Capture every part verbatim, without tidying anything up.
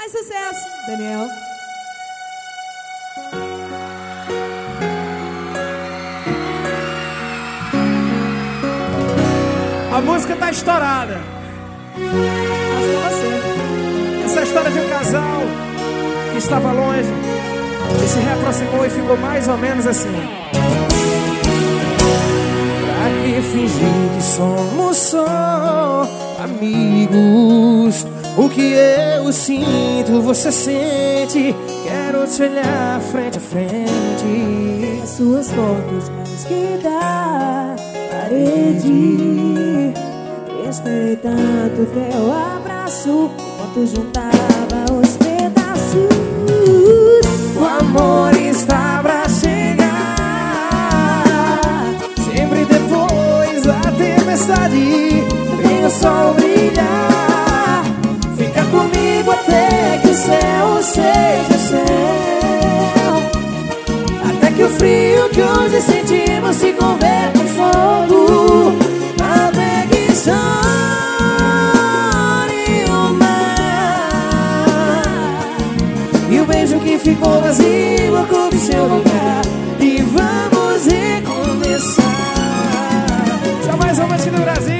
Mais sucesso, Daniel. A música tá estourada. Acho que é você. Essa é a história de um casal que estava longe e se reaproximou e ficou mais ou menos assim. Pra que fingir que somos só amigos? O que eu sinto, você sente. Quero te olhar frente a frente. As suas fotos mais que da parede. Esperei tanto teu abraço enquanto juntava os pedaços. O amor está pra chegar. Sempre depois da tempestade vem o sol brilhar. Fica comigo até que o céu seja céu, até que o frio que hoje sentimos se converta em fogo. Até que chore o mar e o beijo que ficou vazio ocupe seu lugar. E vamos recomeçar. Só mais romântico do Brasil.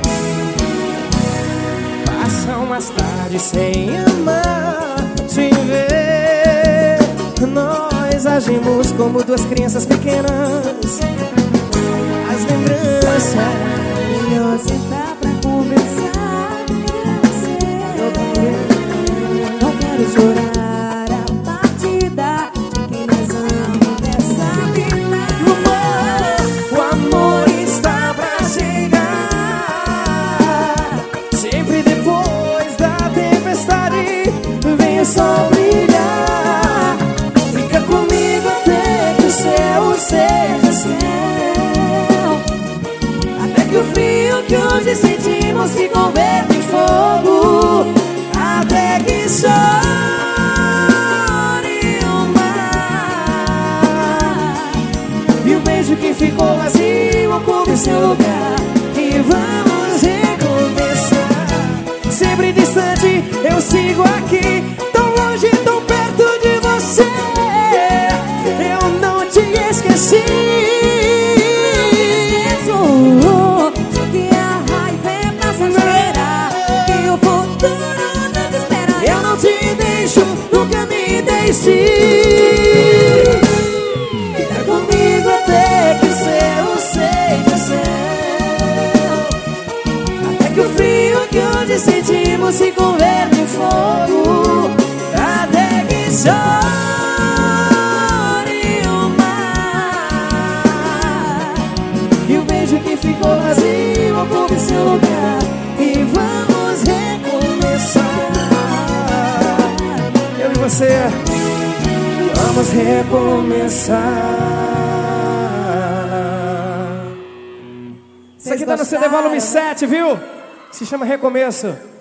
Passam umas tardes sem amar, sem ver. Nós agimos como duas crianças pequenas. As lembranças. Melhor sentar pra conversar. Não quero chorar a partida de quem nós amamos nessa vida. O amor está pra chegar. Sempre depois da tempestade vem o sol brilhar. Fica comigo até que o céu seja céu, até que o frio que hoje sentimos se converta em fogo. Até que chore o mar e o beijo que ficou vazio ocupe seu lugar. E vamos recomeçar. Sempre distante eu sigo aqui, tão longe, tão perto de você. Eu não te esqueci. Só que a raiva é passageira, que o futuro nos espera. Eu não te deixo, nunca me deixe. Fica comigo até que o céu seja céu, até que o frio que hoje sentimos se converta em fogo. Até que chore o mar e o beijo que ficou vazio ocupe seu lugar. E vamos recomeçar. Eu e você, vamos recomeçar. Isso aqui tá no C D volume sete, viu? Se chama Recomeço.